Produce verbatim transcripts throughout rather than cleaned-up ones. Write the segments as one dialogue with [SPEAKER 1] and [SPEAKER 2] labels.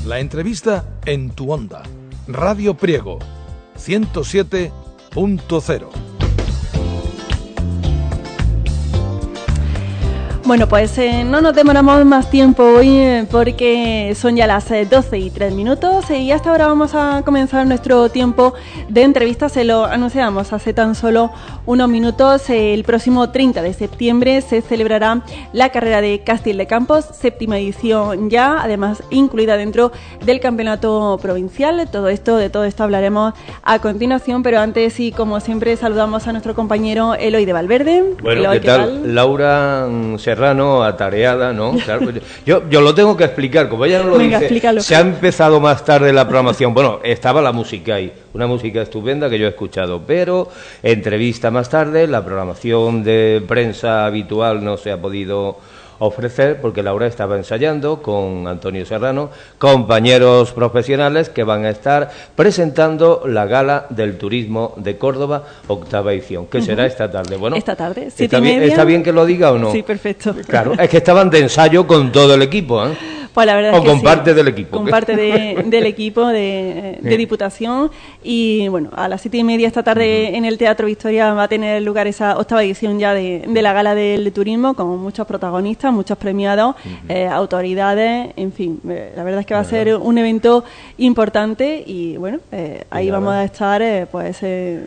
[SPEAKER 1] La entrevista en tu onda. Radio Priego, ciento siete punto cero.
[SPEAKER 2] Bueno, pues eh, no nos demoramos más tiempo hoy eh, porque son ya las eh, doce y tres minutos eh, y hasta ahora vamos a comenzar nuestro tiempo de entrevistas. Se lo anunciamos hace tan solo unos minutos. Eh, el próximo treinta de septiembre se celebrará la carrera de Castile de Campos, séptima edición ya, además incluida dentro del campeonato provincial. Todo esto, de todo esto hablaremos a continuación, pero antes y como siempre saludamos a nuestro compañero Eloy de Valverde.
[SPEAKER 3] Bueno,
[SPEAKER 2] Eloy,
[SPEAKER 3] ¿qué, ¿qué tal? tal? Laura Serrano, atareada, ¿no? Claro, yo, yo lo tengo que explicar, como ella no lo
[SPEAKER 2] Venga,
[SPEAKER 3] dice.
[SPEAKER 2] Explícalo.
[SPEAKER 3] Se ha empezado más tarde la programación. Bueno, estaba la música ahí, una música estupenda que yo he escuchado, pero entrevista más tarde, la programación de prensa habitual no se ha podido ofrecer porque Laura estaba ensayando con Antonio Serrano, compañeros profesionales que van a estar presentando la Gala del Turismo de Córdoba, octava edición, que uh-huh. será esta tarde. Bueno,
[SPEAKER 2] esta tarde, siete
[SPEAKER 3] ¿está
[SPEAKER 2] y
[SPEAKER 3] bien,
[SPEAKER 2] media?
[SPEAKER 3] ¿Está bien que lo diga o no?
[SPEAKER 2] Sí, perfecto.
[SPEAKER 3] Claro, es que estaban de ensayo con todo el equipo, ¿eh?
[SPEAKER 2] Pues la verdad
[SPEAKER 3] o
[SPEAKER 2] es que
[SPEAKER 3] con
[SPEAKER 2] sí,
[SPEAKER 3] parte del equipo.
[SPEAKER 2] Con parte de, del equipo de, de Diputación. Y bueno, a las siete y media esta tarde uh-huh. en el Teatro Victoria va a tener lugar esa octava edición ya de, de la Gala del Turismo, con muchos protagonistas, muchos premiados, uh-huh. eh, autoridades, en fin. Eh, la verdad es que va a ser un evento importante y bueno, eh, ahí nada. vamos a estar eh, pues eh,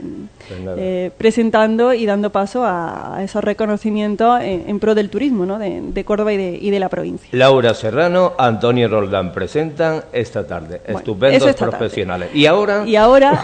[SPEAKER 2] eh, presentando y dando paso a, a esos reconocimientos en, en pro del turismo, ¿no? de, de Córdoba y de, y de la provincia.
[SPEAKER 3] Laura Serrano, Antonio Roldán presentan esta tarde. Bueno, estupendos esta profesionales. Tarde. Y ahora,
[SPEAKER 2] y ahora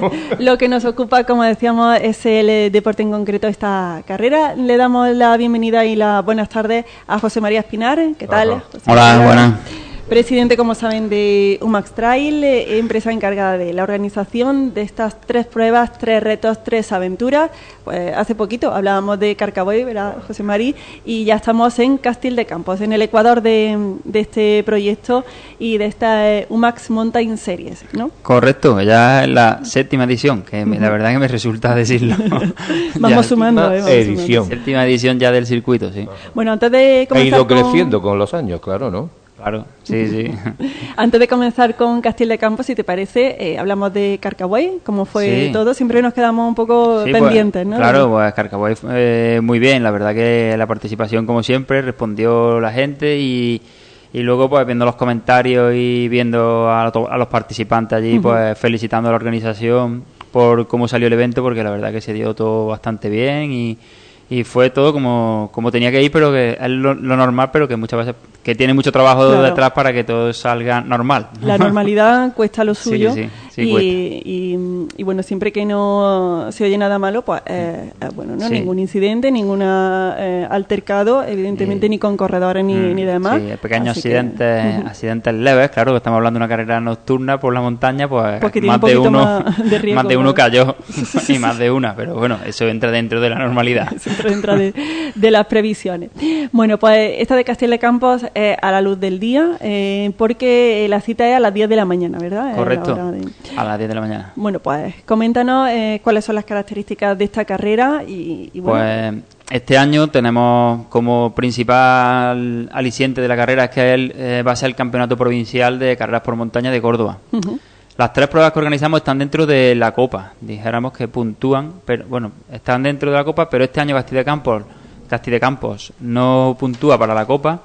[SPEAKER 2] lo que nos ocupa, como decíamos, es el deporte en concreto, esta carrera. Le damos la bienvenida y las buenas tardes a José María Espinar. ¿Qué tal? José
[SPEAKER 4] Hola,
[SPEAKER 2] María?
[SPEAKER 4] buenas.
[SPEAKER 2] Presidente, como saben, de Umax Trail, eh, empresa encargada de la organización de estas tres pruebas, tres retos, tres aventuras. Pues hace poquito hablábamos de Carcaboy, ¿verdad, José María? Y ya estamos en Castile de Campos, en el Ecuador de, de este proyecto y de esta eh, Umax Mountain Series, ¿no?
[SPEAKER 4] Correcto, ya es la séptima edición, que me, la verdad que me resulta decirlo.
[SPEAKER 2] vamos sumando, eh, vamos
[SPEAKER 3] edición.
[SPEAKER 2] Sumando.
[SPEAKER 4] Séptima edición ya del circuito, sí.
[SPEAKER 2] Bueno, antes de comenzar
[SPEAKER 3] ha ido
[SPEAKER 2] con...
[SPEAKER 3] creciendo con los años, claro, ¿no?
[SPEAKER 4] Claro, sí, sí.
[SPEAKER 2] Antes de comenzar con Castile de Campos, si te parece, eh, hablamos de Carcaboy, cómo fue sí. todo. Siempre nos quedamos un poco sí, pendientes,
[SPEAKER 4] pues,
[SPEAKER 2] ¿no?
[SPEAKER 4] Claro, pues Carcaboy fue eh, muy bien. La verdad que la participación, como siempre, respondió la gente y, y luego, pues viendo los comentarios y viendo a, a los participantes allí, uh-huh. pues felicitando a la organización por cómo salió el evento, porque la verdad que se dio todo bastante bien y... y fue todo como, como tenía que ir, pero que es lo, lo normal, pero que muchas veces que tiene mucho trabajo claro. detrás para que todo salga normal.
[SPEAKER 2] La normalidad cuesta lo suyo.
[SPEAKER 4] Sí, sí, sí,
[SPEAKER 2] y,
[SPEAKER 4] cuesta.
[SPEAKER 2] Y, y bueno, siempre que no se oye nada malo, pues eh, bueno, no
[SPEAKER 4] sí.
[SPEAKER 2] ningún incidente, ningún eh, altercado, evidentemente sí. ni con corredores ni, mm, ni demás.
[SPEAKER 4] Sí, pequeños accidentes, que, accidentes leves, claro, que estamos hablando de una carrera nocturna por la montaña, pues
[SPEAKER 2] Porque
[SPEAKER 4] más de uno
[SPEAKER 2] más de, riesgo,
[SPEAKER 4] más de uno
[SPEAKER 2] claro.
[SPEAKER 4] cayó y más de una, pero bueno, eso entra dentro de la normalidad.
[SPEAKER 2] Siempre entra de, de las previsiones. Bueno, pues esta de Castile de Campos eh, a la luz del día, eh, porque la cita es a las diez de la mañana, ¿verdad?
[SPEAKER 4] Correcto,
[SPEAKER 2] la de...
[SPEAKER 4] a las diez de la mañana.
[SPEAKER 2] Bueno, pues coméntanos eh, cuáles son las características de esta carrera y, y bueno...
[SPEAKER 4] Pues este año tenemos como principal aliciente de la carrera es que él eh, va a ser el campeonato provincial de carreras por montaña de Córdoba. Uh-huh. Las tres pruebas que organizamos están dentro de la Copa, dijéramos que puntúan, pero bueno, están dentro de la Copa, pero este año Castile de Campos, Castile de Campos no puntúa para la Copa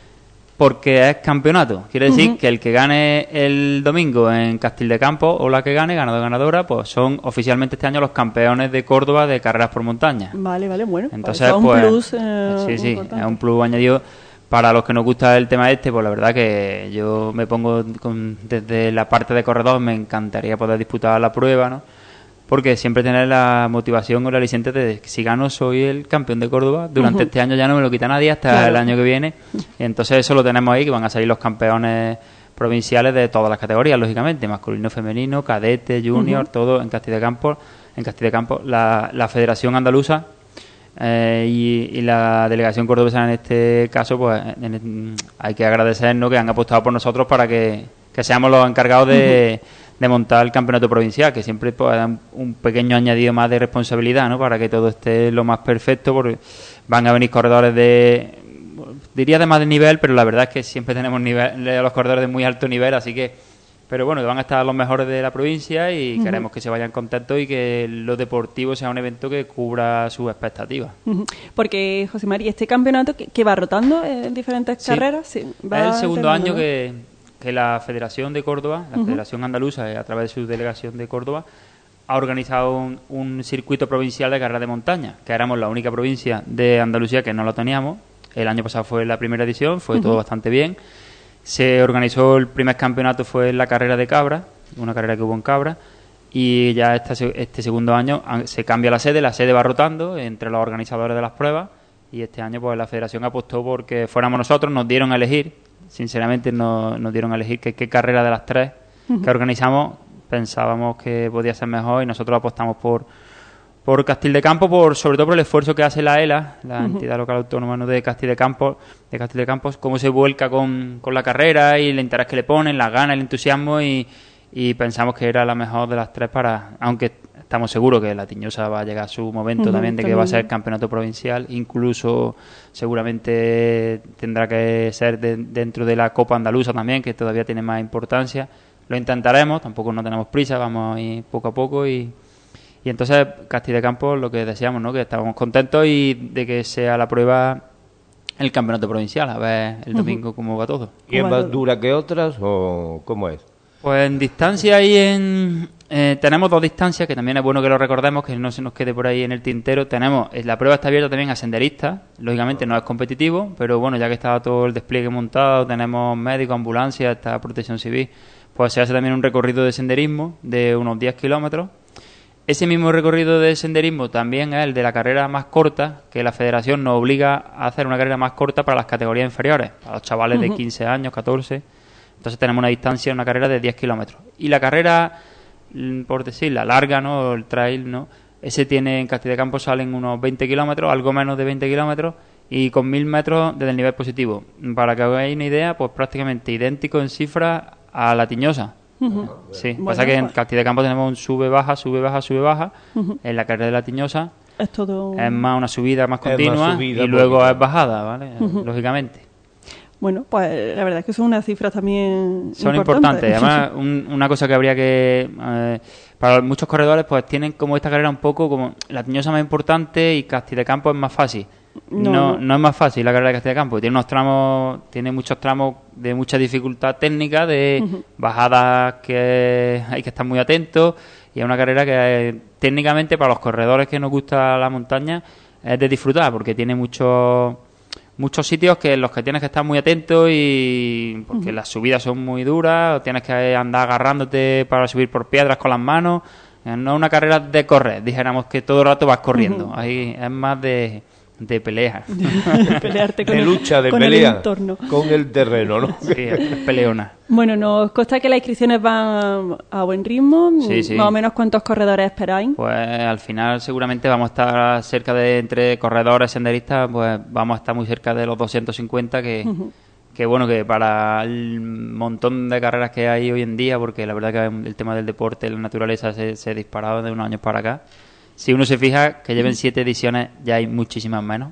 [SPEAKER 4] porque es campeonato. Quiere decir uh-huh. que el que gane el domingo en Castile de Campos o la que gane, ganador o ganadora, pues son oficialmente este año los campeones de Córdoba de carreras por montaña.
[SPEAKER 2] Vale, vale, bueno.
[SPEAKER 4] Entonces,
[SPEAKER 2] pues,
[SPEAKER 4] pues,
[SPEAKER 2] un plus eh,
[SPEAKER 4] sí, sí,
[SPEAKER 2] importante.
[SPEAKER 4] Es un plus añadido. Para los que nos gusta el tema este, pues la verdad que yo me pongo con, desde la parte de corredor, me encantaría poder disputar la prueba, ¿no? Porque siempre tener la motivación o la aliciente de que si gano soy el campeón de Córdoba, durante uh-huh. este año ya no me lo quita nadie hasta claro. el año que viene. Y entonces eso lo tenemos ahí, que van a salir los campeones provinciales de todas las categorías, lógicamente, masculino, femenino, cadete, junior, uh-huh. todo en Castile de Campos. En Castile de Campos, la, la Federación Andaluza Eh, y, y la delegación cordobesa en este caso, pues en, en, hay que agradecernos que han apostado por nosotros para que, que seamos los encargados de, uh-huh. de montar el campeonato provincial, que siempre pues, dan un pequeño añadido más de responsabilidad, ¿no? Para que todo esté lo más perfecto, porque van a venir corredores de diría de más de nivel, pero la verdad es que siempre tenemos nivel, los corredores de muy alto nivel, así que, pero bueno, que van a estar los mejores de la provincia y uh-huh. queremos que se vayan contentos y que lo deportivo sea un evento que cubra sus expectativas. Uh-huh.
[SPEAKER 2] Porque, José María, este campeonato que, que va rotando en diferentes sí. carreras, sí, va
[SPEAKER 4] es el segundo año que, que la Federación de Córdoba, la uh-huh. Federación Andaluza, a través de su delegación de Córdoba, ha organizado un, un circuito provincial de carreras de montaña, que éramos la única provincia de Andalucía que no lo teníamos. El año pasado fue la primera edición, fue uh-huh. todo bastante bien. Se organizó el primer campeonato, fue la carrera de Cabra, una carrera que hubo en Cabra, y ya este, este segundo año se cambia la sede, la sede va rotando entre los organizadores de las pruebas, y este año pues la Federación apostó porque fuéramos nosotros, nos dieron a elegir, sinceramente nos, nos dieron a elegir qué que carrera de las tres uh-huh. que organizamos pensábamos que podía ser mejor, y nosotros apostamos por por Castil de Campos, por sobre todo por el esfuerzo que hace la E L A, la uh-huh. entidad local autónoma, ¿no?, de Castil de Campos, de Castil de Campos, cómo se vuelca con, con la carrera y el interés que le ponen, las ganas, el entusiasmo, y, y pensamos que era la mejor de las tres para, aunque estamos seguros que la Tiñosa va a llegar a su momento uh-huh, también de que va a ser campeonato provincial, incluso seguramente tendrá que ser de, dentro de la Copa Andaluza también, que todavía tiene más importancia. Lo intentaremos, tampoco no tenemos prisa, vamos a ir poco a poco, y, y entonces Castil de Campos lo que deseamos, ¿no?, que estábamos contentos y de que sea la prueba el campeonato provincial, a ver el domingo uh-huh. cómo va todo.
[SPEAKER 3] ¿Y es más dura que otras o cómo es?
[SPEAKER 4] Pues en distancia y en... Eh, tenemos dos distancias, que también es bueno que lo recordemos, que no se nos quede por ahí en el tintero. Tenemos, la prueba está abierta también a senderistas, lógicamente no es competitivo, pero bueno, ya que está todo el despliegue montado, tenemos médicos, ambulancia, está protección civil, pues se hace también un recorrido de senderismo de unos diez kilómetros. Ese mismo recorrido de senderismo también es el de la carrera más corta, que la Federación nos obliga a hacer una carrera más corta para las categorías inferiores, para los chavales uh-huh. de quince años, catorce. Entonces tenemos una distancia, una carrera de diez kilómetros. Y la carrera, por decir, la larga, ¿no?, el trail, ¿no?, ese tiene en Castil de Campos salen unos veinte kilómetros, algo menos de veinte kilómetros, y con mil metros desde el nivel positivo. Para que hagáis una idea, pues prácticamente idéntico en cifras a la Tiñosa. Uh-huh. Sí, bueno, pasa que en Castil de Campos tenemos un sube-baja, sube-baja, sube-baja. Uh-huh. En la carrera de la Tiñosa
[SPEAKER 2] es, todo...
[SPEAKER 4] es más una subida más continua,
[SPEAKER 3] más subida,
[SPEAKER 4] y luego
[SPEAKER 3] porque...
[SPEAKER 4] es bajada, ¿vale? Uh-huh. Lógicamente.
[SPEAKER 2] Bueno, pues la verdad es que son unas cifras también
[SPEAKER 4] son
[SPEAKER 2] importantes.
[SPEAKER 4] importantes. Además, un, una cosa que habría que... Eh, para muchos corredores, pues tienen como esta carrera un poco como la Tiñosa más importante y Castil de Campos es más fácil. No, no, no es más fácil la carrera de Castil de Campos. Tiene unos tramos, tiene muchos tramos de mucha dificultad técnica, de uh-huh. bajadas que hay que estar muy atentos, y es una carrera que eh, técnicamente para los corredores que nos gusta la montaña es de disfrutar, porque tiene muchos muchos sitios que en los que tienes que estar muy atento, y porque uh-huh. las subidas son muy duras, o tienes que andar agarrándote para subir por piedras con las manos. No es una carrera de correr, dijéramos que todo el rato vas corriendo. Uh-huh. Ahí es más de de pelea,
[SPEAKER 2] de pelearte con
[SPEAKER 3] de
[SPEAKER 2] el,
[SPEAKER 3] lucha, de
[SPEAKER 2] con
[SPEAKER 3] pelea
[SPEAKER 2] el entorno,
[SPEAKER 3] con el terreno, ¿no?
[SPEAKER 4] Sí, es peleona.
[SPEAKER 2] Bueno, nos consta que las inscripciones van a, a buen ritmo.
[SPEAKER 4] Sí, sí.
[SPEAKER 2] Más o menos, ¿cuántos corredores esperáis?
[SPEAKER 4] Pues al final seguramente vamos a estar cerca de, entre corredores y senderistas, pues vamos a estar muy cerca de los doscientos cincuenta, que, uh-huh. que bueno, que para el montón de carreras que hay hoy en día, porque la verdad que el tema del deporte, la naturaleza se, se ha disparado de unos años para acá. Si uno se fija que lleven siete ediciones, ya hay muchísimas menos.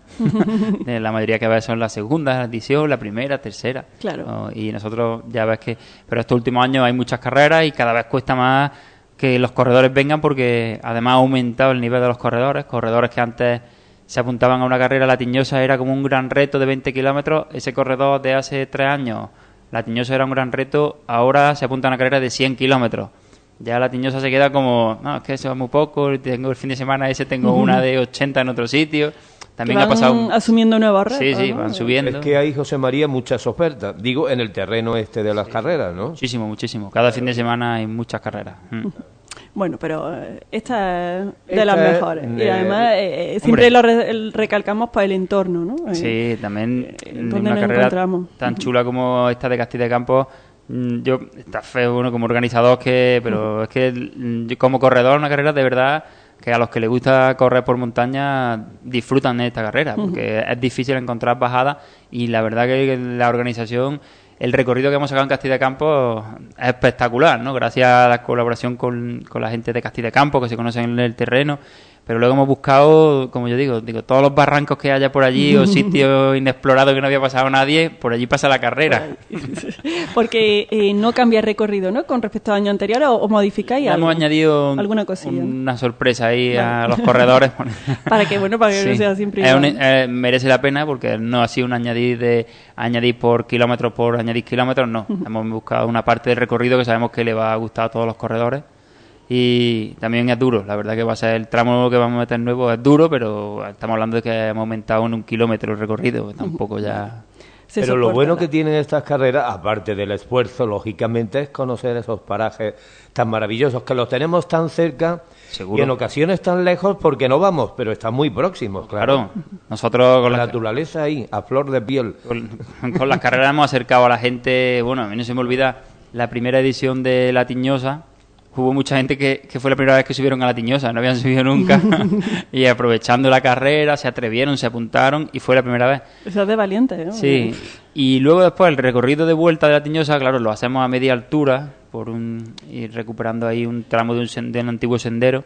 [SPEAKER 4] La mayoría que ves son la segunda edición, la primera, tercera.
[SPEAKER 2] Claro.
[SPEAKER 4] ¿No? Y nosotros ya ves que... Pero estos últimos años hay muchas carreras y cada vez cuesta más que los corredores vengan, porque además ha aumentado el nivel de los corredores. Corredores que antes se apuntaban a una carrera, la Tiñosa era como un gran reto de veinte kilómetros. Ese corredor de hace tres años, la Tiñosa era un gran reto, ahora se apunta a una carrera de cien kilómetros. Ya la Tiñosa se queda como, no, es que eso es muy poco, tengo el fin de semana ese, tengo uh-huh. una de ochenta en otro sitio. También
[SPEAKER 2] van
[SPEAKER 4] ha pasado
[SPEAKER 2] asumiendo nuevos retos.
[SPEAKER 4] Sí, sí,
[SPEAKER 2] ¿no?
[SPEAKER 4] van subiendo.
[SPEAKER 3] Es que hay, José María, muchas ofertas, digo, en el terreno este de las sí. carreras, ¿no?
[SPEAKER 4] Muchísimo, muchísimo. Cada fin de semana hay muchas carreras. Mm.
[SPEAKER 2] Bueno, pero esta es de
[SPEAKER 3] esta
[SPEAKER 2] las mejores. Es, y además, eh, siempre lo re recalcamos para el entorno, ¿no?
[SPEAKER 4] Sí, también
[SPEAKER 2] eh,
[SPEAKER 4] una carrera encontramos? tan chula como esta de Castil de Campos. Yo, está feo uno como organizador, que pero uh-huh. es que yo, como corredor, una carrera de verdad que a los que les gusta correr por montaña disfrutan de esta carrera, porque uh-huh. es difícil encontrar bajadas, y la verdad que la organización, el recorrido que hemos sacado en Castil de Campos es espectacular, ¿no? Gracias a la colaboración con, con la gente de Castil de Campos, que se conocen en el terreno, Pero luego hemos buscado, como yo digo, digo todos los barrancos que haya por allí o sitios inexplorados que no había pasado nadie, por allí pasa la carrera.
[SPEAKER 2] Porque eh, no cambia recorrido, ¿no? Con respecto al año anterior, o, o modificáis algo.
[SPEAKER 4] Hemos añadido
[SPEAKER 2] alguna cosilla,
[SPEAKER 4] una sorpresa ahí vale. a los corredores.
[SPEAKER 2] Para que, bueno, para que sí. no sea siempre igual.
[SPEAKER 4] Es un, eh, merece la pena porque no ha sido un añadir de añadir por kilómetros por añadir kilómetros, no. Uh-huh. Hemos buscado una parte del recorrido que sabemos que le va a gustar a todos los corredores. Y también es duro, la verdad que va a ser el tramo que vamos a meter nuevo, es duro, pero estamos hablando de que hemos aumentado en un kilómetro el recorrido, tampoco ya...
[SPEAKER 3] Se pero lo bueno que tienen estas carreras, aparte del esfuerzo, lógicamente, es conocer esos parajes tan maravillosos, que los tenemos tan cerca ¿Seguro? Y en ocasiones tan lejos porque no vamos, pero están muy próximos, claro.
[SPEAKER 4] Claro, nosotros con
[SPEAKER 3] la
[SPEAKER 4] la
[SPEAKER 3] naturaleza ahí, a flor de piel.
[SPEAKER 4] Con, con las carreras hemos acercado a la gente, bueno, a mí no se me olvida la primera edición de La Tiñosa. Hubo mucha gente que, que fue la primera vez que subieron a La Tiñosa, no habían subido nunca, y aprovechando la carrera se atrevieron, se apuntaron y fue la primera vez.
[SPEAKER 2] Eso es de valiente, ¿no?
[SPEAKER 4] Sí, y luego después el recorrido de vuelta de La Tiñosa, claro, lo hacemos a media altura, por un y recuperando ahí un tramo de un, send- de un antiguo sendero,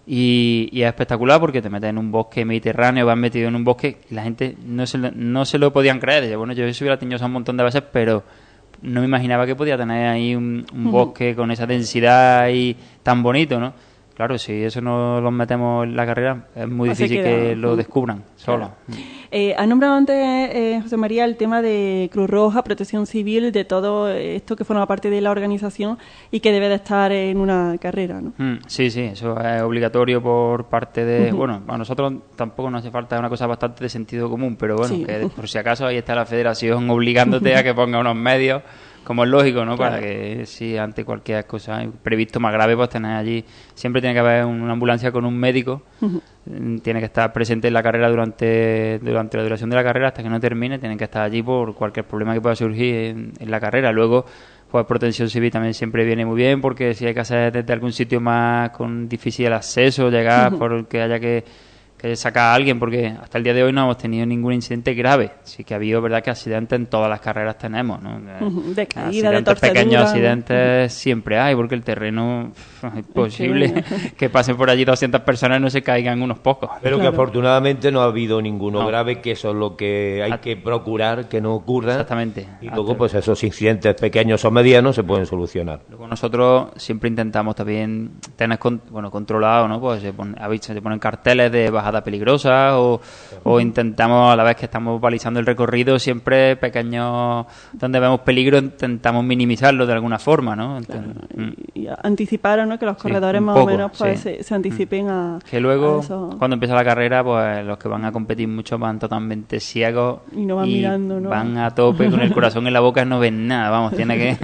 [SPEAKER 4] y, y es espectacular porque te metes en un bosque mediterráneo, vas metido en un bosque y la gente no se lo, no se lo podían creer. Dice, bueno, yo he subido a La Tiñosa un montón de veces, pero... no me imaginaba que podía tener ahí un, un bosque uh-huh. con esa densidad y tan bonito, ¿no? Claro, si eso no lo metemos en la carrera, es muy Así difícil que, que lo descubran solos.
[SPEAKER 2] Claro. Eh, has nombrado antes, eh, José María, el tema de Cruz Roja, Protección Civil, de todo esto que forma parte de la organización y que debe de estar en una carrera, ¿no?
[SPEAKER 4] Mm, sí, sí, eso es obligatorio por parte de... Uh-huh. Bueno, a nosotros tampoco nos hace falta, es una cosa bastante de sentido común, pero bueno, sí. que por si acaso ahí está la federación obligándote a que ponga unos medios... como es lógico, ¿no? Claro. Para que si ante cualquier cosa previsto más grave, pues tener allí... Siempre tiene que haber una ambulancia con un médico. Uh-huh. Tiene que estar presente en la carrera durante durante la duración de la carrera hasta que no termine. Tienen que estar allí por cualquier problema que pueda surgir en, en la carrera. Luego, pues Protección Civil también siempre viene muy bien porque si hay que hacer desde algún sitio más con difícil acceso, llegar uh-huh. por que haya que... que sacar a alguien, porque hasta el día de hoy no hemos tenido ningún incidente grave. Sí que ha habido, verdad, que accidentes en todas las carreras tenemos, ¿no?
[SPEAKER 2] De caída, de torcedura,
[SPEAKER 4] pequeños accidentes ¿no? siempre hay, porque el terreno es imposible es que... que pasen por allí doscientas personas y no se caigan unos pocos.
[SPEAKER 3] Pero
[SPEAKER 4] claro.
[SPEAKER 3] que afortunadamente no ha habido ninguno no. grave, que eso es lo que hay que procurar que no ocurra.
[SPEAKER 4] Exactamente.
[SPEAKER 3] Y luego, hasta... pues esos incidentes pequeños o medianos se pueden solucionar.
[SPEAKER 4] Luego nosotros siempre intentamos también tener con... bueno, controlado, ¿no? Pues se ponen, se ponen carteles de bajada peligrosa o, o intentamos, a la vez que estamos balizando el recorrido, siempre pequeños donde vemos peligro intentamos minimizarlo de alguna forma, ¿no? Entonces,
[SPEAKER 2] claro, y, y anticipar, ¿no? Que los corredores sí, más poco, o menos pues sí. se, se anticipen a
[SPEAKER 4] que luego
[SPEAKER 2] a eso.
[SPEAKER 4] Cuando empieza la carrera, pues los que van a competir mucho van totalmente ciegos
[SPEAKER 2] y no van
[SPEAKER 4] y
[SPEAKER 2] mirando, ¿no?
[SPEAKER 4] Van a tope con el corazón en la boca y no ven nada, vamos, tiene que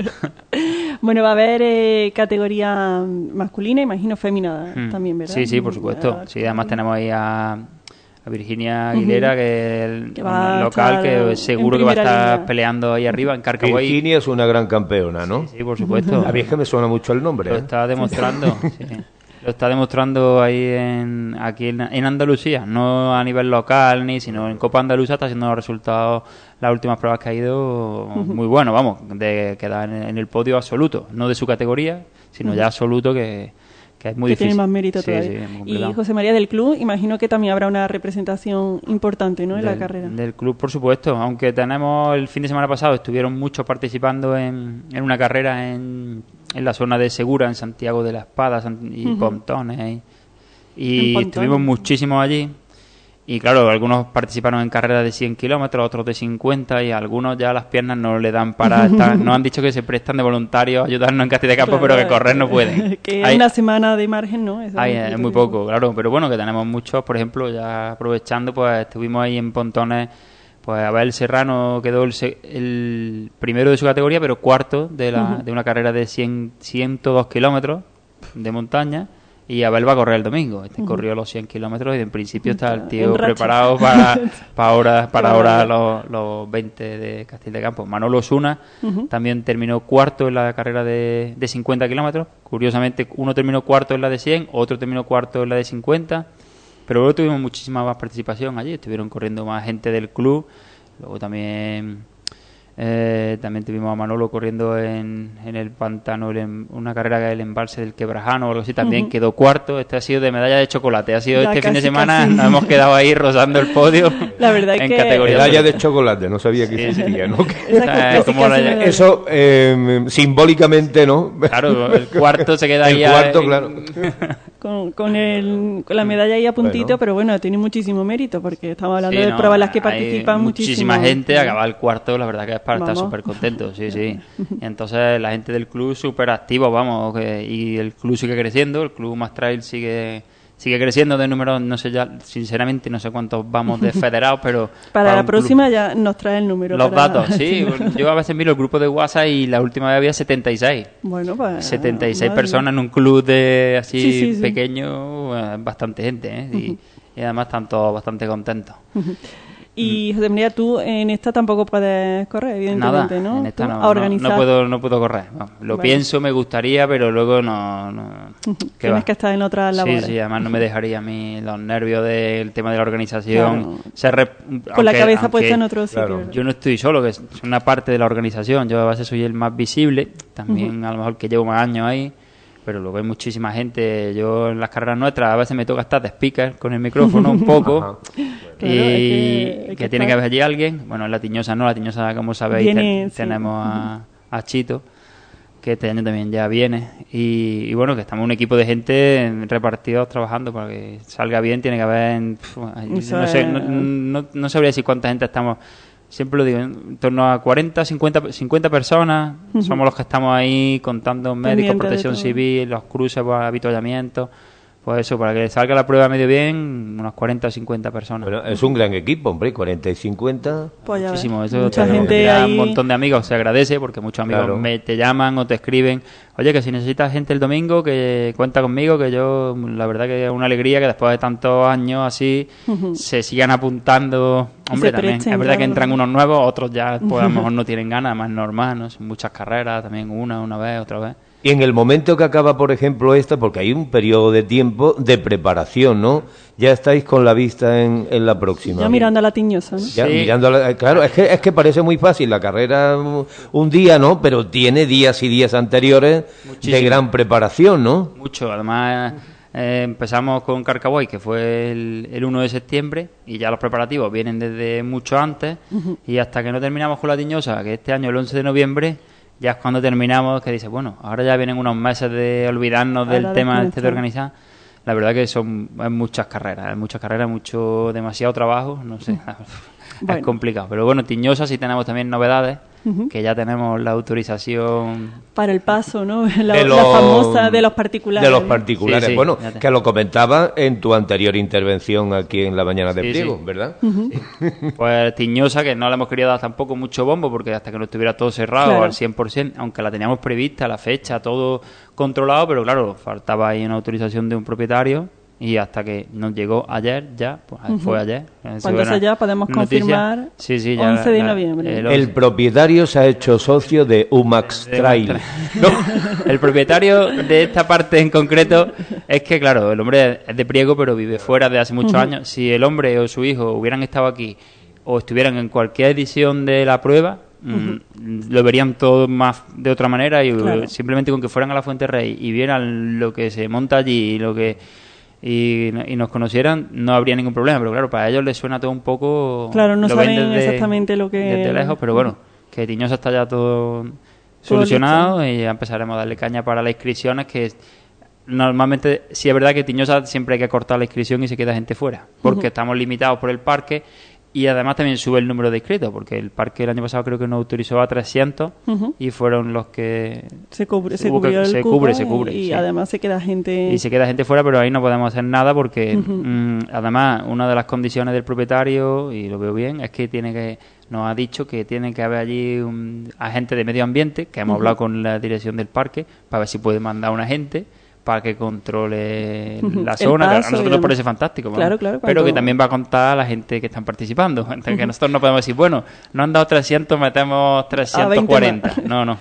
[SPEAKER 2] Bueno, va a haber eh, categoría masculina, imagino femenina hmm. también, ¿verdad?
[SPEAKER 4] Sí, sí, por supuesto. Sí, además tenemos ahí a, a Virginia Aguilera, uh-huh. que es el que local, que seguro que va a estar línea. Peleando ahí arriba en Carcaboy.
[SPEAKER 3] Virginia es una gran campeona, ¿no?
[SPEAKER 4] Sí, sí, por supuesto.
[SPEAKER 3] A mí es que me suena mucho el nombre.
[SPEAKER 4] Lo
[SPEAKER 3] ¿eh?
[SPEAKER 4] está demostrando, sí. Lo está demostrando ahí en aquí en, en Andalucía, no a nivel local ni, sino en Copa Andaluza está haciendo los resultados, las últimas pruebas que ha ido uh-huh. muy bueno, vamos, de quedar en, en el podio absoluto, no de su categoría, sino uh-huh. ya absoluto que, que es muy
[SPEAKER 2] que
[SPEAKER 4] difícil.
[SPEAKER 2] Tiene más mérito
[SPEAKER 4] sí,
[SPEAKER 2] todavía.
[SPEAKER 4] Sí,
[SPEAKER 2] y José María, del club, imagino que también habrá una representación importante, ¿no? En
[SPEAKER 4] del,
[SPEAKER 2] la carrera.
[SPEAKER 4] Del club, por supuesto, aunque tenemos el fin de semana pasado estuvieron muchos participando en, en una carrera en en la zona de Segura, en Santiago de la Espada y uh-huh. Pontones. Y, y estuvimos muchísimos allí. Y claro, algunos participaron en carreras de cien kilómetros, otros de cincuenta, y algunos ya las piernas no le dan para estar. Nos han dicho que se prestan de voluntarios a ayudarnos en Castilla de Campo, claro, pero que correr no pueden.
[SPEAKER 2] Que hay una semana de margen, ¿no?
[SPEAKER 4] Eso hay, es muy poco, claro. Pero bueno, que tenemos muchos, por ejemplo, ya aprovechando, pues estuvimos ahí en Pontones. Pues Abel Serrano quedó el, el primero de su categoría, pero cuarto de la uh-huh. de una carrera de cien, ciento dos kilómetros de montaña. Y Abel va a correr el domingo. Este uh-huh. corrió los cien kilómetros y en principio está el tío preparado para, para ahora, para ahora los, los veinte de Castilla de Campos. Manolo Osuna uh-huh. también terminó cuarto en la carrera de, de cincuenta kilómetros. Curiosamente, uno terminó cuarto en la de cien, otro terminó cuarto en la de cincuenta. Pero luego tuvimos muchísima más participación allí, estuvieron corriendo más gente del club, luego también Eh, también tuvimos a Manolo corriendo en, en el pantano, el, una carrera que es el embalse del Quebrajano o algo así, también uh-huh. quedó cuarto. Este ha sido de medalla de chocolate, ha sido ya este casi, fin de semana, casi. Nos hemos quedado ahí rozando el podio.
[SPEAKER 2] La verdad
[SPEAKER 3] en
[SPEAKER 2] que
[SPEAKER 3] categoría medalla de chocolate, no sabía que
[SPEAKER 4] sí,
[SPEAKER 3] existía, ¿no?
[SPEAKER 4] Esa, eh, como la,
[SPEAKER 3] eso eh, simbólicamente, ¿no?
[SPEAKER 4] Claro, el cuarto se queda ahí.
[SPEAKER 3] El cuarto,
[SPEAKER 4] en,
[SPEAKER 3] claro.
[SPEAKER 2] Con, con, el, con la medalla ahí a puntito, bueno. Pero bueno, tiene muchísimo mérito porque estamos hablando
[SPEAKER 4] sí,
[SPEAKER 2] de
[SPEAKER 4] no,
[SPEAKER 2] pruebas en las que participan
[SPEAKER 4] muchísima
[SPEAKER 2] muchísimo.
[SPEAKER 4] gente, acabar el cuarto, la verdad que es para
[SPEAKER 2] vamos.
[SPEAKER 4] estar súper contento, sí, sí. Y entonces la gente del club súper activo, vamos, que, y el club sigue creciendo, el club Más Trail sigue sigue creciendo de números, no sé ya, sinceramente no sé cuántos vamos de federados, pero...
[SPEAKER 2] para, para la próxima
[SPEAKER 4] club,
[SPEAKER 2] ya nos trae el número.
[SPEAKER 4] Los
[SPEAKER 2] para...
[SPEAKER 4] datos, sí. Yo a veces miro el grupo de WhatsApp y la última vez había setenta y seis.
[SPEAKER 2] Bueno, pues...
[SPEAKER 4] setenta y seis personas en un club de así
[SPEAKER 2] sí, sí, sí.
[SPEAKER 4] pequeño, eh, bastante gente, ¿eh? Y, uh-huh. y además están todos bastante contentos.
[SPEAKER 2] Uh-huh. Y José María, tú en esta tampoco puedes correr, evidentemente,
[SPEAKER 4] Nada,
[SPEAKER 2] ¿no?
[SPEAKER 4] en esta
[SPEAKER 2] ¿Tú?
[SPEAKER 4] no,
[SPEAKER 2] a organizar.
[SPEAKER 4] no, no puedo, no puedo correr. No, lo
[SPEAKER 2] bueno.
[SPEAKER 4] pienso, me gustaría, pero luego no. no
[SPEAKER 2] Tienes
[SPEAKER 4] va.
[SPEAKER 2] que estar en otras labores.
[SPEAKER 4] Sí, sí, además no me dejaría a mí los nervios del tema de la organización.
[SPEAKER 2] Claro.
[SPEAKER 4] Ser rep...
[SPEAKER 2] Con
[SPEAKER 4] aunque,
[SPEAKER 2] la cabeza
[SPEAKER 4] aunque,
[SPEAKER 2] puesta en otro sitio.
[SPEAKER 3] Claro.
[SPEAKER 4] Yo no estoy solo, que es una parte de la organización. Yo a veces soy el más visible, también uh-huh. a lo mejor que llevo más años ahí. Pero luego hay muchísima gente. Yo en las carreras nuestras a veces me toca estar de speaker con el micrófono un poco.
[SPEAKER 2] Claro,
[SPEAKER 4] y
[SPEAKER 2] hay que, hay
[SPEAKER 4] que,
[SPEAKER 2] que
[SPEAKER 4] tiene
[SPEAKER 2] estar...
[SPEAKER 4] que haber allí alguien. Bueno, en la Tiñosa no, la Tiñosa, como sabéis,
[SPEAKER 2] viene,
[SPEAKER 4] te,
[SPEAKER 2] sí.
[SPEAKER 4] tenemos a, a Chito, que este año también ya viene. Y, y bueno, que estamos un equipo de gente repartidos trabajando para que salga bien. Tiene que haber... Pf, no, sé, no, no, no sabría decir cuánta gente estamos... Siempre lo digo, en torno a cuarenta, cincuenta, cincuenta personas. Uh-huh. Somos los que estamos ahí contando médicos,
[SPEAKER 2] pendiente
[SPEAKER 4] protección civil, los cruces, pues, avituallamientos. Pues eso, para que salga la prueba medio bien, unas cuarenta o cincuenta personas.
[SPEAKER 3] Bueno, es un gran equipo, hombre, cuarenta y cincuenta.
[SPEAKER 2] Pues ya
[SPEAKER 4] muchísimo. Eso
[SPEAKER 2] mucha
[SPEAKER 4] te,
[SPEAKER 2] gente
[SPEAKER 4] te da
[SPEAKER 2] ahí...
[SPEAKER 4] un montón de amigos, se agradece porque muchos amigos
[SPEAKER 3] claro.
[SPEAKER 4] me, te llaman o te escriben. Oye, que si necesitas gente el domingo, que cuenta conmigo, que yo, la verdad que es una alegría que después de tantos años así, uh-huh. se sigan apuntando. Hombre, también presten, es verdad claro. que entran unos nuevos, otros ya pues, a lo mejor no tienen ganas, más normal, ¿no? Son muchas carreras, también una, una vez, otra vez.
[SPEAKER 3] Y en el momento que acaba, por ejemplo, esta, porque hay un periodo de tiempo de preparación, ¿no? Ya estáis con la vista en, en la próxima.
[SPEAKER 2] Ya mirando a la Tiñosa, ¿no?
[SPEAKER 3] Ya
[SPEAKER 4] sí.
[SPEAKER 3] mirando a la, claro, es que, es que parece muy fácil la carrera un día, ¿no? Pero tiene días y días anteriores Muchísimo. de gran preparación, ¿no?
[SPEAKER 4] Mucho, además... Eh, empezamos con Carcaboy, que fue el, el uno de septiembre, y ya los preparativos vienen desde mucho antes, uh-huh. y hasta que no terminamos con la Tiñosa, que este año el once de noviembre, ya es cuando terminamos, que dice, bueno, ahora ya vienen unos meses de olvidarnos ahora del de tema este de organizar. La verdad que son hay muchas carreras, hay muchas carreras, mucho, demasiado trabajo, no sé, bueno. es complicado. Pero bueno, Tiñosa sí tenemos también novedades, uh-huh. que ya tenemos la autorización...
[SPEAKER 2] Para el paso, ¿no? La,
[SPEAKER 3] de los,
[SPEAKER 2] la famosa de los particulares.
[SPEAKER 3] De los particulares, sí, sí, bueno, que lo comentaba en tu anterior intervención aquí en La Mañana de sí, Priego, sí. ¿verdad?
[SPEAKER 2] Uh-huh.
[SPEAKER 4] Sí. Pues Tiñosa, que no le hemos querido dar tampoco mucho bombo, porque hasta que no estuviera todo cerrado claro. al cien por ciento, aunque la teníamos prevista, la fecha, todo controlado, pero claro, faltaba ahí una autorización de un propietario. Y hasta que nos llegó ayer, ya, pues uh-huh. fue ayer.
[SPEAKER 2] Cuando ya podemos confirmar
[SPEAKER 4] sí, sí, ya
[SPEAKER 2] once de
[SPEAKER 4] la,
[SPEAKER 2] noviembre.
[SPEAKER 3] El, el propietario se ha hecho socio de Umax de Trail.
[SPEAKER 4] ¿No? El propietario de esta parte en concreto es que, claro, el hombre es de Priego, pero vive fuera de hace muchos uh-huh. años. Si el hombre o su hijo hubieran estado aquí o estuvieran en cualquier edición de la prueba, Uh-huh. lo verían todo más de otra manera y claro. simplemente con que fueran a la Fuente Rey y vieran lo que se monta allí y lo que... Y, y nos conocieran, no habría ningún problema, pero claro, para ellos les suena todo un poco...
[SPEAKER 2] Claro, no
[SPEAKER 4] lo
[SPEAKER 2] saben
[SPEAKER 4] desde,
[SPEAKER 2] exactamente lo que...
[SPEAKER 4] Desde lejos, pero bueno, que Tiñosa está ya todo, todo solucionado listo. Y ya empezaremos a darle caña para las inscripciones, que normalmente sí es verdad que Tiñosa siempre hay que cortar la inscripción y se queda gente fuera, porque uh-huh. estamos limitados por el parque. Y además también sube el número de inscritos, porque el parque el año pasado creo que nos autorizó a trescientos uh-huh. y fueron los que...
[SPEAKER 2] Se, cubre, se, cubrió el
[SPEAKER 4] se
[SPEAKER 2] cupo
[SPEAKER 4] cubre, se cubre.
[SPEAKER 2] Y
[SPEAKER 4] sí.
[SPEAKER 2] además se queda gente...
[SPEAKER 4] Y se queda gente fuera, pero ahí no podemos hacer nada porque uh-huh. mmm, además una de las condiciones del propietario, y lo veo bien, es que tiene que nos ha dicho que tiene que haber allí un agente de medio ambiente, que hemos uh-huh. hablado con la dirección del parque, para ver si puede mandar un agente para que controle la zona, que a nosotros nos parece fantástico,
[SPEAKER 2] claro, claro,
[SPEAKER 4] pero que también va a contar a la gente que están participando, uh-huh. que nosotros no podemos decir, bueno, no han dado trescientos, metemos trescientos cuarenta, no, no.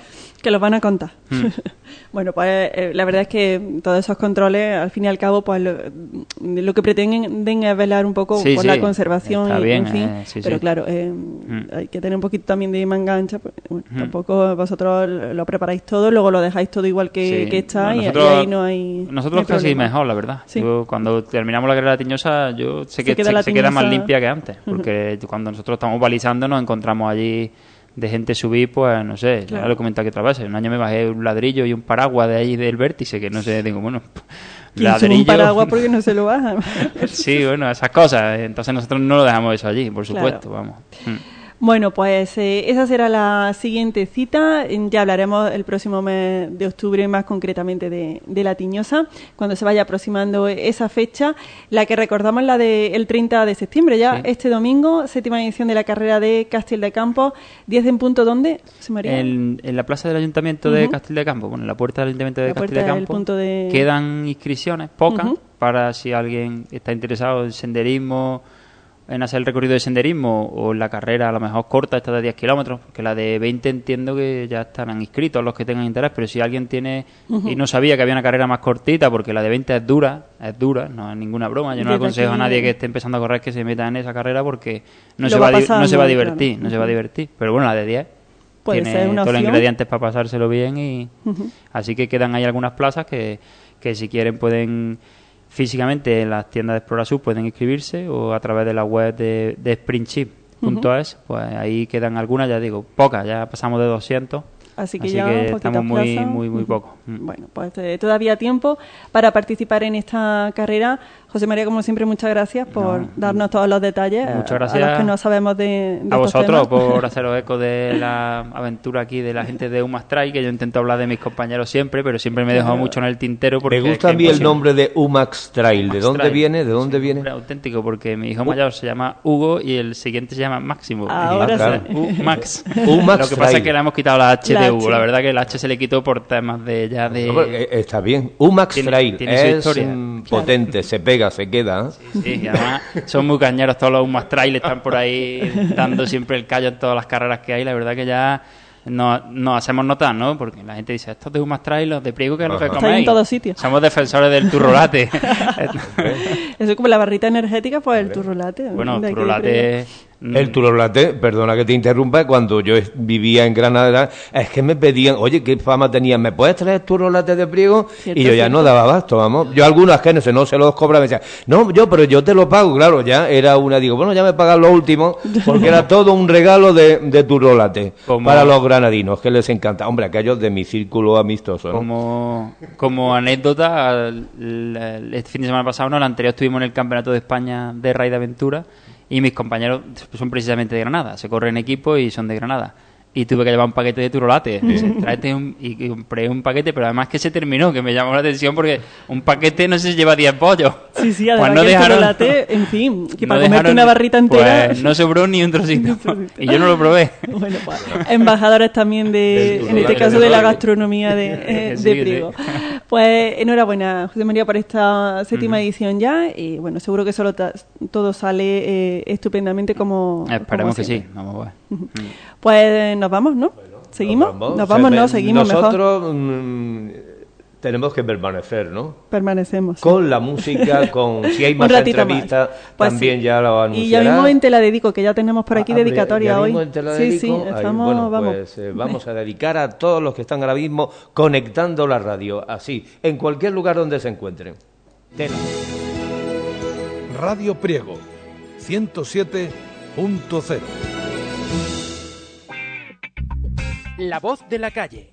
[SPEAKER 2] Que los van a contar.
[SPEAKER 4] Mm.
[SPEAKER 2] Bueno, pues eh, la verdad es que todos esos controles, al fin y al cabo, pues lo, lo que pretenden es velar un poco
[SPEAKER 4] Sí,
[SPEAKER 2] por
[SPEAKER 4] sí,
[SPEAKER 2] la conservación,
[SPEAKER 4] está
[SPEAKER 2] y,
[SPEAKER 4] bien,
[SPEAKER 2] en fin.
[SPEAKER 4] eh, sí,
[SPEAKER 2] pero
[SPEAKER 4] sí.
[SPEAKER 2] claro, eh,
[SPEAKER 4] Mm.
[SPEAKER 2] hay que tener un poquito también de manga ancha. Pues, bueno,
[SPEAKER 4] Mm.
[SPEAKER 2] tampoco vosotros lo preparáis todo, luego lo dejáis todo igual que,
[SPEAKER 4] Sí.
[SPEAKER 2] que está,
[SPEAKER 4] No,
[SPEAKER 2] y-
[SPEAKER 4] nosotros-
[SPEAKER 2] y ahí no hay.
[SPEAKER 4] Nosotros
[SPEAKER 2] no hay
[SPEAKER 4] casi
[SPEAKER 2] problema.
[SPEAKER 4] mejor, la verdad.
[SPEAKER 2] Sí.
[SPEAKER 4] Yo, cuando terminamos la carrera tiñosa, yo sé
[SPEAKER 2] Se
[SPEAKER 4] que
[SPEAKER 2] queda
[SPEAKER 4] se,
[SPEAKER 2] la
[SPEAKER 4] se queda más
[SPEAKER 2] tiñosa-
[SPEAKER 4] limpia que antes. Porque cuando nosotros estamos balizando nos encontramos allí de gente subir, pues no sé,
[SPEAKER 2] Claro.
[SPEAKER 4] ya lo he comentado aquí otra vez. Un año me bajé un ladrillo y un paraguas de ahí del vértice, que no sé, digo, bueno,
[SPEAKER 2] ¿Quién sube un paraguas porque no se lo baja?
[SPEAKER 4] Sí, bueno, esas cosas. Entonces nosotros no lo dejamos eso allí, por
[SPEAKER 2] Claro.
[SPEAKER 4] supuesto, vamos. Mm.
[SPEAKER 2] Bueno, pues eh, esa será la siguiente cita. Ya hablaremos el próximo mes de octubre, más concretamente de, de la Tiñosa, cuando se vaya aproximando esa fecha. La que recordamos, la del treinta de septiembre, ya
[SPEAKER 4] Sí.
[SPEAKER 2] este domingo, séptima edición de la carrera de Castil de Campos. diez en punto, ¿dónde, José María?
[SPEAKER 4] En, en la plaza del Ayuntamiento de
[SPEAKER 2] Ujú.
[SPEAKER 4] Castil de Campo, bueno, en la puerta del Ayuntamiento de
[SPEAKER 2] La
[SPEAKER 4] Castil
[SPEAKER 2] puerta
[SPEAKER 4] de
[SPEAKER 2] del
[SPEAKER 4] Campo,
[SPEAKER 2] punto de-
[SPEAKER 4] quedan inscripciones, pocas,
[SPEAKER 2] Ujú.
[SPEAKER 4] para si alguien está interesado en senderismo, en hacer el recorrido de senderismo, o en la carrera a lo mejor corta, esta de diez kilómetros, porque la de veinte entiendo que ya estarán inscritos los que tengan interés, pero si alguien tiene y no sabía que había una carrera más cortita, porque la de veinte es dura, es dura, no es ninguna broma, yo no le
[SPEAKER 2] Desde
[SPEAKER 4] aconsejo a
[SPEAKER 2] aquí-
[SPEAKER 4] nadie que esté empezando a correr que se meta en esa carrera porque no,
[SPEAKER 2] Lo
[SPEAKER 4] se
[SPEAKER 2] va
[SPEAKER 4] va, a di-
[SPEAKER 2] pasando,
[SPEAKER 4] no se va a
[SPEAKER 2] claro.
[SPEAKER 4] divertir, no se va a
[SPEAKER 2] Ujú.
[SPEAKER 4] divertir, pero bueno, la de diez
[SPEAKER 2] Puede
[SPEAKER 4] tiene
[SPEAKER 2] ser una
[SPEAKER 4] todos los
[SPEAKER 2] opción.
[SPEAKER 4] ingredientes para pasárselo bien y
[SPEAKER 2] Ujú.
[SPEAKER 4] así que quedan ahí algunas plazas que, que si quieren pueden físicamente en las tiendas de Explorasur pueden inscribirse o a través de la web de, de sprintship punto es, pues ahí quedan algunas, ya digo, pocas, ya pasamos de doscientos.
[SPEAKER 2] Así que
[SPEAKER 4] Así
[SPEAKER 2] ya
[SPEAKER 4] que
[SPEAKER 2] poquitas
[SPEAKER 4] estamos muy,
[SPEAKER 2] plazas.
[SPEAKER 4] muy, muy
[SPEAKER 2] Ujú.
[SPEAKER 4] poco. Mm.
[SPEAKER 2] Bueno, pues eh, todavía tiempo para participar en esta carrera. José María, como siempre, muchas gracias por
[SPEAKER 4] No,
[SPEAKER 2] darnos todos los detalles.
[SPEAKER 4] muchas
[SPEAKER 2] a-
[SPEAKER 4] gracias
[SPEAKER 2] a los que no sabemos de, de
[SPEAKER 4] A
[SPEAKER 2] estos
[SPEAKER 4] vosotros
[SPEAKER 2] temas.
[SPEAKER 4] por haceros eco de la aventura aquí de la gente de Umas Trail, que yo intento hablar de mis compañeros siempre, pero siempre me he dejado mucho en el tintero. Porque
[SPEAKER 3] Me
[SPEAKER 4] es
[SPEAKER 3] gusta
[SPEAKER 4] que
[SPEAKER 3] a mí el
[SPEAKER 4] imposible.
[SPEAKER 3] nombre de Umax Trail. ¿De
[SPEAKER 4] Umax
[SPEAKER 3] dónde
[SPEAKER 4] Trail.
[SPEAKER 3] viene? ¿De dónde
[SPEAKER 4] Sí,
[SPEAKER 3] viene?
[SPEAKER 4] nombre auténtico, porque mi hijo mayor se llama Hugo y el siguiente se llama Máximo.
[SPEAKER 2] Ahora
[SPEAKER 4] Y-
[SPEAKER 3] sí.
[SPEAKER 4] U- Max.
[SPEAKER 3] Umax
[SPEAKER 4] Lo que pasa
[SPEAKER 3] Trail.
[SPEAKER 4] es que le hemos quitado la H
[SPEAKER 2] La
[SPEAKER 4] de
[SPEAKER 2] H.
[SPEAKER 4] Hugo. La verdad que la H se le quitó por temas de ya de...
[SPEAKER 3] No, pero, eh, está bien. Umax
[SPEAKER 4] Tiene-
[SPEAKER 3] Trail
[SPEAKER 4] tiene su
[SPEAKER 3] es
[SPEAKER 4] historia.
[SPEAKER 3] mm, potente, se pega, se queda. ¿eh?
[SPEAKER 4] Sí, y además son muy cañeros todos los Umas Trail, están por ahí dando siempre el callo en todas las carreras que hay. La verdad que ya nos, nos hacemos notar, ¿no? Porque la gente dice, estos de Umas Trail, los de Priego, que es lo que
[SPEAKER 3] Ajá.
[SPEAKER 2] Está ahí
[SPEAKER 4] coméis.
[SPEAKER 2] en todos sitios.
[SPEAKER 4] Somos defensores del turrolate.
[SPEAKER 2] Eso es como la barrita energética, pues el turrolate.
[SPEAKER 4] Bueno,
[SPEAKER 2] de aquí de
[SPEAKER 4] turrolate... mm,
[SPEAKER 3] El turolate, perdona que te interrumpa, cuando yo es- vivía en Granada, es que me pedían, oye, ¿qué fama tenían? ¿Me puedes traer turolate de Priego?
[SPEAKER 2] Cierto,
[SPEAKER 3] Y yo ya
[SPEAKER 2] cierto.
[SPEAKER 3] no daba abasto, vamos. Yo algunas que no sé, no se los cobraba, me decían, no, yo, pero yo te lo pago, claro, ya era una, digo, bueno, ya me pagan lo último, porque era todo un regalo de, de turolate
[SPEAKER 4] Como-
[SPEAKER 3] para los granadinos, que les encanta. Hombre, aquellos de mi círculo amistoso, ¿no?
[SPEAKER 4] Como, como anécdota, el, el- este fin de semana pasado, no, el anterior estuvimos en el Campeonato de España de Raid de Aventura y mis compañeros son precisamente de Granada, se corren en equipo y son de Granada. Y tuve que llevar un paquete de turolate. Dice, tráete un, y y compré un paquete, pero además que se terminó, que me llamó la atención porque un paquete no sé si lleva diez pollos.
[SPEAKER 2] Sí, sí,
[SPEAKER 4] Pues
[SPEAKER 2] además
[SPEAKER 4] no
[SPEAKER 2] que el
[SPEAKER 4] dejaron-
[SPEAKER 2] turolate, en fin, que
[SPEAKER 4] no
[SPEAKER 2] para comerte
[SPEAKER 4] dejaron-
[SPEAKER 2] una barrita entera...
[SPEAKER 4] Pues no sobró ni un trocito. Y yo no lo probé.
[SPEAKER 2] Bueno, pues, embajadores también de,
[SPEAKER 3] Del
[SPEAKER 2] en este
[SPEAKER 3] turolate
[SPEAKER 2] caso,
[SPEAKER 3] de
[SPEAKER 2] de la
[SPEAKER 3] Priego.
[SPEAKER 2] gastronomía de, eh,
[SPEAKER 4] Sí,
[SPEAKER 2] de
[SPEAKER 4] sí.
[SPEAKER 2] Priego. Pues enhorabuena, José María, por esta séptima edición ya. Y bueno, seguro que solo ta- todo sale eh, estupendamente como.
[SPEAKER 4] Esperemos
[SPEAKER 2] como
[SPEAKER 4] que sí.
[SPEAKER 2] siempre.
[SPEAKER 4] Vamos a ver. Mm.
[SPEAKER 2] Pues nos vamos, ¿no? ¿Seguimos? Nos vamos,
[SPEAKER 3] Se-
[SPEAKER 2] no, seguimos mejor.
[SPEAKER 3] Nosotros mm, tenemos que permanecer, ¿no?
[SPEAKER 2] Permanecemos. sí.
[SPEAKER 3] Con la música, con si hay
[SPEAKER 2] Un
[SPEAKER 3] más
[SPEAKER 2] ratito
[SPEAKER 3] entrevistas,
[SPEAKER 2] más. Pues
[SPEAKER 3] también
[SPEAKER 2] sí.
[SPEAKER 3] ya lo
[SPEAKER 2] Y
[SPEAKER 3] anunciará.
[SPEAKER 2] ya mismo te la dedico, que ya tenemos por aquí
[SPEAKER 3] Ah, hombre,
[SPEAKER 2] dedicatoria
[SPEAKER 3] ya
[SPEAKER 2] hoy.
[SPEAKER 3] mismo te la
[SPEAKER 2] sí,
[SPEAKER 3] dedico.
[SPEAKER 2] sí,
[SPEAKER 3] Ahí,
[SPEAKER 2] estamos,
[SPEAKER 3] bueno,
[SPEAKER 2] vamos.
[SPEAKER 3] pues eh, vamos a dedicar a todos los que están ahora mismo conectando la radio, así, en cualquier lugar donde se encuentren. Tela.
[SPEAKER 1] Radio Priego, ciento siete punto cero.
[SPEAKER 5] La voz de la calle.